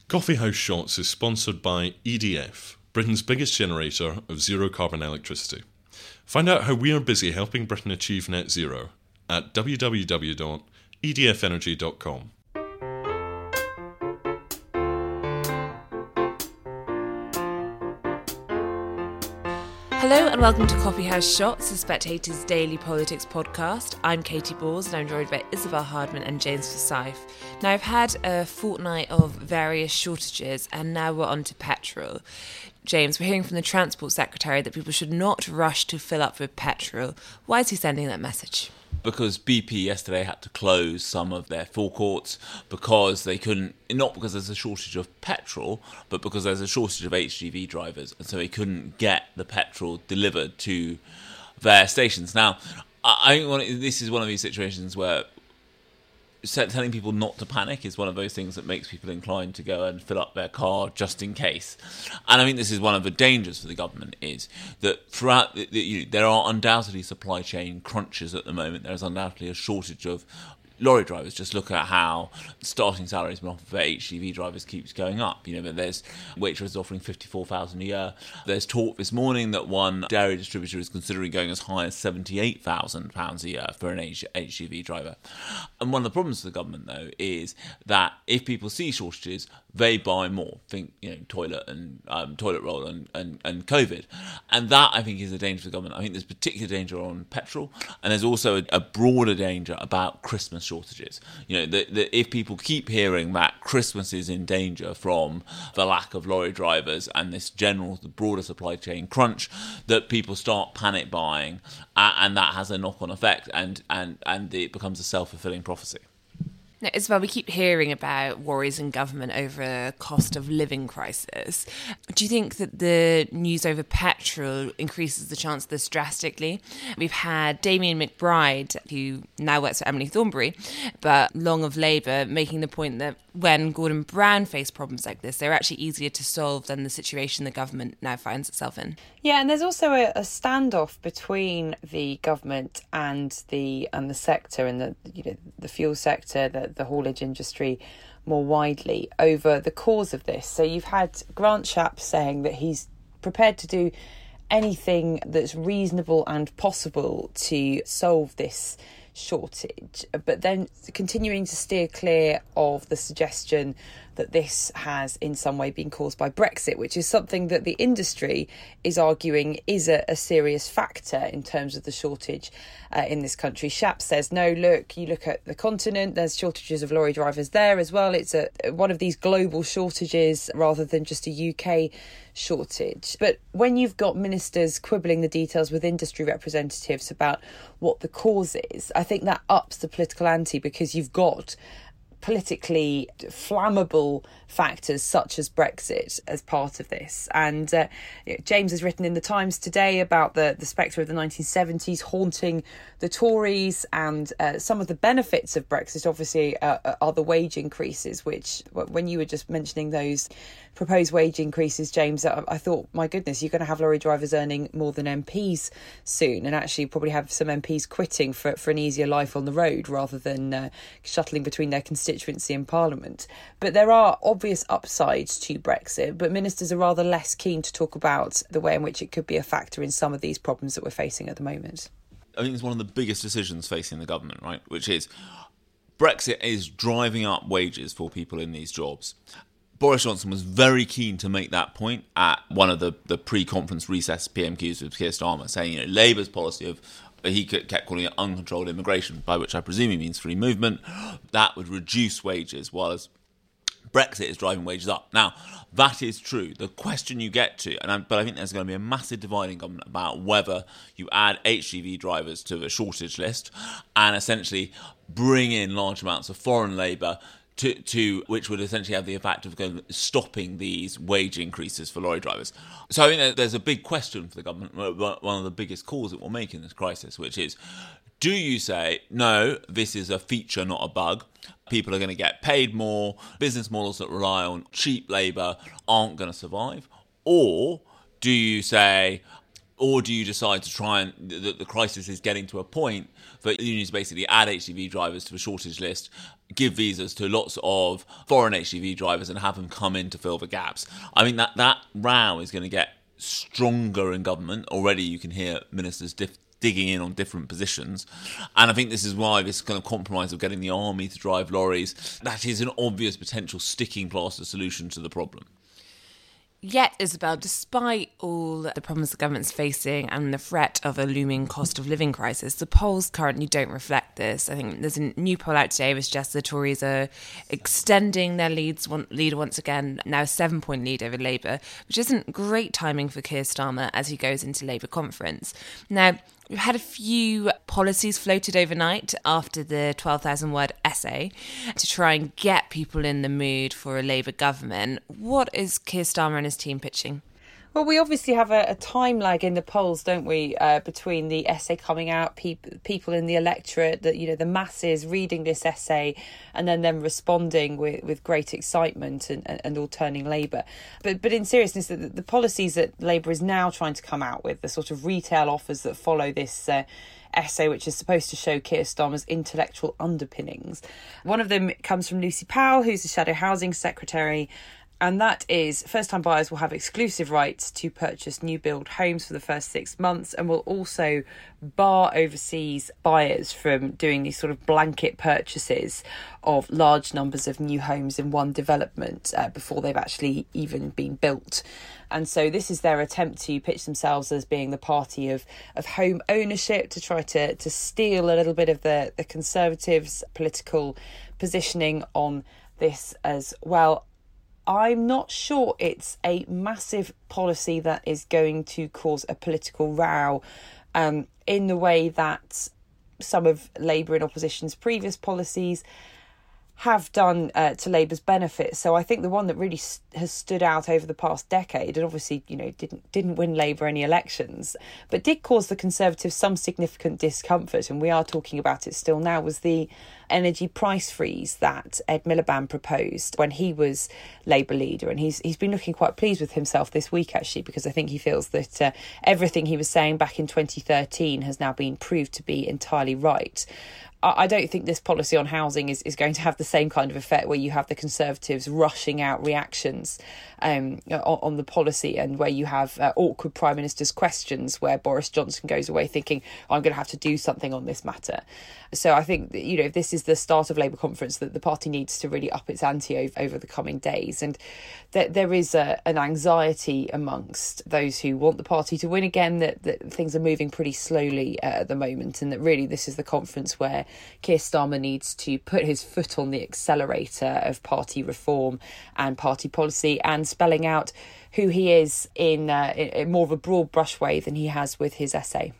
Coffee House Shots is sponsored by EDF, Britain's biggest generator of zero-carbon electricity. Find out how we are busy helping Britain achieve net zero at www.edfenergy.com. Hello and welcome to Coffee House Shots, the Spectator's daily politics podcast. I'm Katie Balls and I'm joined by Isabel Hardman and James Forsyth. Now, I've had a fortnight of various shortages and now we're on to petrol. James, we're hearing from the Transport Secretary that people should not rush to fill up with petrol. Why is he sending that message? Because BP yesterday had to close some of their forecourts because they couldn't, not because there's a shortage of petrol, but because there's a shortage of HGV drivers, and so they couldn't get the petrol delivered to their stations. Now, I think this is one of these situations where telling people not to panic is one of those things that makes people inclined to go and fill up their car just in case. And I think this is one of the dangers for the government, is that throughout there are undoubtedly supply chain crunches at the moment. There's undoubtedly a shortage of lorry drivers. Just look at how starting salaries for HGV drivers keeps going up. But there's Waitrose offering $54,000 a year. There's talk this morning that one dairy distributor is considering going as high as £78,000 a year for an HGV driver. And one of the problems for the government, though, is that if people see shortages, they buy more. Think, toilet and toilet roll and COVID. And that, I think, is a danger for the government. I think there's particular danger on petrol, and there's also a broader danger about Christmas shortages. That if people keep hearing that Christmas is in danger from the lack of lorry drivers and this the broader supply chain crunch, that people start panic buying, and that has a knock-on effect, and it becomes a self-fulfilling prophecy. Now, Isabel, we keep hearing about worries in government over a cost of living crisis. Do you think that the news over petrol increases the chance of this drastically? We've had Damien McBride, who now works for Emily Thornberry, but long of Labour, making the point that when Gordon Brown faced problems like this, they're actually easier to solve than the situation the government now finds itself in. Yeah, and there's also a standoff between the government and the sector, and the fuel sector, the haulage industry more widely, over the cause of this. So you've had Grant Shapps saying that he's prepared to do anything that's reasonable and possible to solve this shortage, but then continuing to steer clear of the suggestion that this has in some way been caused by Brexit, which is something that the industry is arguing is a serious factor in terms of the shortage in this country. Shapps says, no, look, you look at the continent, there's shortages of lorry drivers there as well. It's one of these global shortages rather than just a UK shortage. But when you've got ministers quibbling the details with industry representatives about what the cause is, I think that ups the political ante, because you've got politically flammable factors such as Brexit as part of this. And James has written in the Times today about the spectre of the 1970s haunting the Tories, and some of the benefits of Brexit obviously are the wage increases, which, when you were just mentioning those proposed wage increases, James, I thought, my goodness, you're going to have lorry drivers earning more than MPs soon, and actually probably have some MPs quitting for an easier life on the road rather than shuttling between their constituency and Parliament. But there are obvious upsides to Brexit, but ministers are rather less keen to talk about the way in which it could be a factor in some of these problems that we're facing at the moment. I think it's one of the biggest decisions facing the government, right? Which is Brexit is driving up wages for people in these jobs. Boris Johnson was very keen to make that point at one of the pre-conference recess PMQs with Keir Starmer, saying, Labour's policy of, he kept calling it uncontrolled immigration, by which I presume he means free movement, that would reduce wages, while Brexit is driving wages up. Now, that is true. The question you get to, but I think there's going to be a massive divide in government about whether you add HGV drivers to the shortage list and essentially bring in large amounts of foreign labour to which would essentially have the effect of stopping these wage increases for lorry drivers. So I think that there's a big question for the government, one of the biggest calls it will make in this crisis, which is, do you say, no, this is a feature, not a bug? People are going to get paid more, business models that rely on cheap labour aren't going to survive? Or do you say, Or do you decide to try and the crisis is getting to a point that unions basically add HGV drivers to a shortage list, give visas to lots of foreign HGV drivers and have them come in to fill the gaps? I mean, that row is going to get stronger in government. Already you can hear ministers digging in on different positions. And I think this is why this kind of compromise of getting the army to drive lorries, that is an obvious potential sticking plaster solution to the problem. Yet, Isabel, despite all the problems the government's facing and the threat of a looming cost of living crisis, the polls currently don't reflect this. I think there's a new poll out today which suggests the Tories are extending their lead once again, now a 7-point lead over Labour, which isn't great timing for Keir Starmer as he goes into Labour conference. Now, we've had a few policies floated overnight after the 12,000-word essay to try and get people in the mood for a Labour government. What is Keir Starmer and his team pitching? Well, we obviously have a time lag in the polls, don't we, between the essay coming out, people in the electorate, the masses reading this essay and then them responding with great excitement and all turning Labour. But in seriousness, the policies that Labour is now trying to come out with, the sort of retail offers that follow this essay, which is supposed to show Keir Starmer's intellectual underpinnings. One of them comes from Lucy Powell, who's the Shadow Housing Secretary. And that is first-time buyers will have exclusive rights to purchase new build homes for the first 6 months and will also bar overseas buyers from doing these sort of blanket purchases of large numbers of new homes in one development before they've actually even been built. And so this is their attempt to pitch themselves as being the party of home ownership, to try to steal a little bit of the Conservatives' political positioning on this as well. I'm not sure it's a massive policy that is going to cause a political row in the way that some of Labour in opposition's previous policies have done to Labour's benefit. So I think the one that really has stood out over the past decade, and obviously, didn't win Labour any elections, but did cause the Conservatives some significant discomfort, and we are talking about it still now, was the energy price freeze that Ed Miliband proposed when he was Labour leader. And he's been looking quite pleased with himself this week, actually, because I think he feels that everything he was saying back in 2013 has now been proved to be entirely right. I don't think this policy on housing is going to have the same kind of effect where you have the Conservatives rushing out reactions on the policy, and where you have awkward Prime Minister's questions where Boris Johnson goes away thinking, I'm going to have to do something on this matter. So I think, if this is the start of Labour conference, that the party needs to really up its ante over the coming days. And there is an anxiety amongst those who want the party to win again, that things are moving pretty slowly at the moment, and that really this is the conference where Keir Starmer needs to put his foot on the accelerator of party reform and party policy, and spelling out who he is in more of a broad brush way than he has with his essay.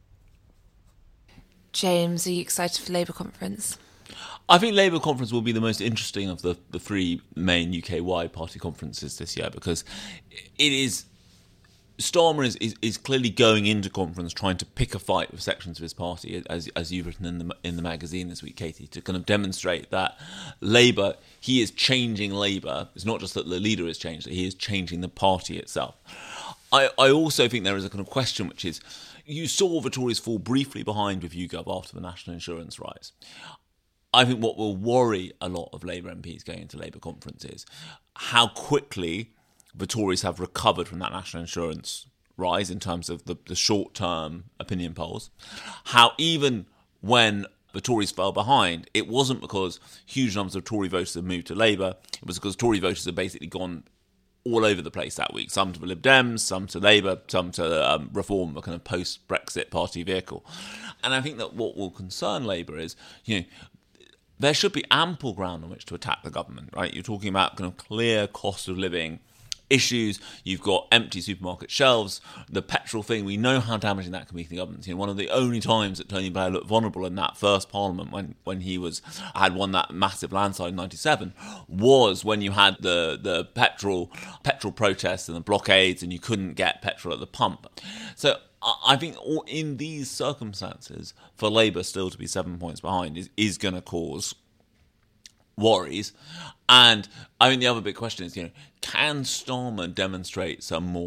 James, are you excited for Labour conference? I think Labour conference will be the most interesting of the three main UK-wide party conferences this year, because it is... Starmer is clearly going into conference trying to pick a fight with sections of his party, as you've written in the magazine this week, Katie, to kind of demonstrate that Labour, he is changing Labour. It's not just that the leader has changed, that he is changing the party itself. I also think there is a kind of question, which is, you saw the Tories fall briefly behind with YouGov after the national insurance rise. I think what will worry a lot of Labour MPs going into Labour conference is how quickly the Tories have recovered from that national insurance rise in terms of the short-term opinion polls. How even when the Tories fell behind, it wasn't because huge numbers of Tory voters have moved to Labour. It was because Tory voters have basically gone all over the place that week. Some to the Lib Dems, some to Labour, some to Reform, a kind of post-Brexit party vehicle. And I think that what will concern Labour is, there should be ample ground on which to attack the government, right? You're talking about kind of clear cost of living issues. You've got empty supermarket shelves. The petrol thing, we know how damaging that can be to the government. One of the only times that Tony Blair looked vulnerable in that first parliament when he had won that massive landslide in 97 was when you had the petrol protests and the blockades, and you couldn't get petrol at the pump. So I think in these circumstances, for Labour still to be 7 points behind is going to cause worries. And I mean, the other big question is, can Starmer demonstrate some more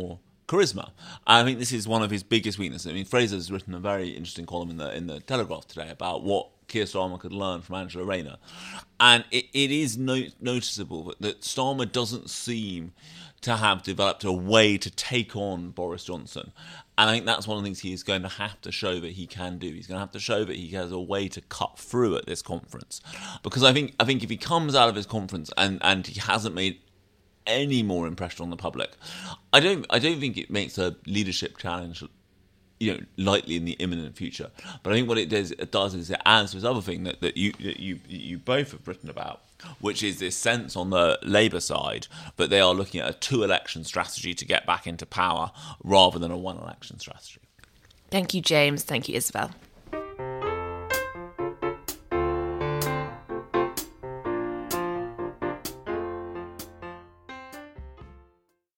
charisma. I think this is one of his biggest weaknesses. I mean, Fraser's written a very interesting column in the Telegraph today about what Keir Starmer could learn from Angela Rayner. And it is noticeable that Starmer doesn't seem to have developed a way to take on Boris Johnson. And I think that's one of the things he is going to have to show that he can do. He's going to have to show that he has a way to cut through at this conference. Because I think if he comes out of his conference and he hasn't made any more impression on the public, I don't think it makes a leadership challenge, likely in the imminent future. But I think what it does is it adds to this other thing that you both have written about, which is this sense on the Labour side that they are looking at a 2-election strategy to get back into power rather than a 1-election strategy. Thank you, James. Thank you, Isabel.